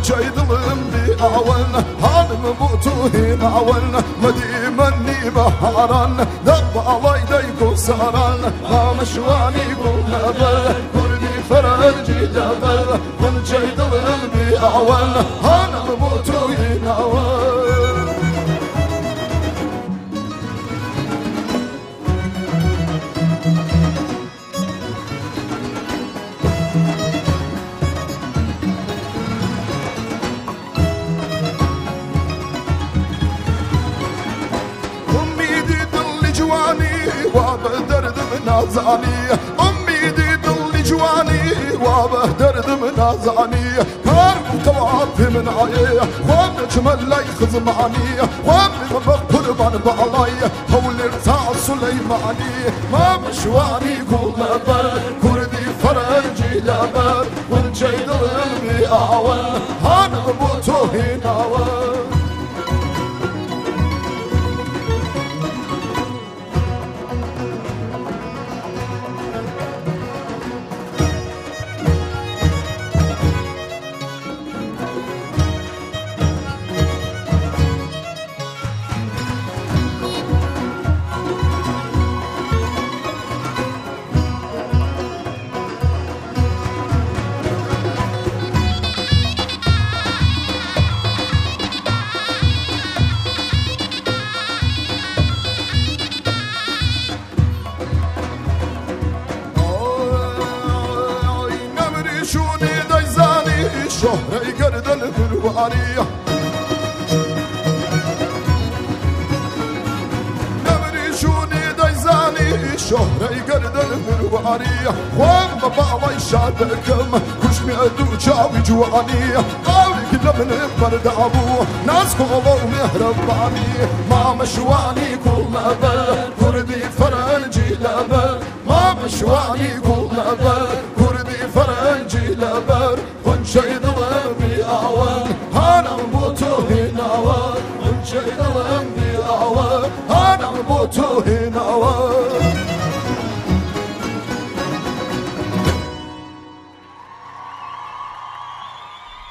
جيدلم بأول هانم بوتوهين أول مديمني بهاران دب علي ديكو سهران ما مشواني قول كردي فرنجي جبل من جيدلم بأول هانم بوتوهين أول وابدرد من نازاني أمي دي ضل جواني وابدرد من نازاني كارم توعب من عيه وابن جمل لي خزماني وابن بقربان بعلاي هول ارتاع سليماني ما مشواني قول نبر كردي فرنجي لبر والجيد الغلبي أعول هانا بوتوهين أعول شهري قردل بالوارية نمري شوني دايزاني شهري قردل بالوارية خوان بابا شادكم كش مئدو جاوي جوانية قولك لمن برد أبوه ناس قولوا مهرباني ما مشواني كل مبل كردي فرنجي لبل ما مشواني كل مبل كردي فرنجي لبل شيد الأنبي أعوان هانا بوتوهين أعوان شيد الأنبي أعوان هانا بوتوهين أعوان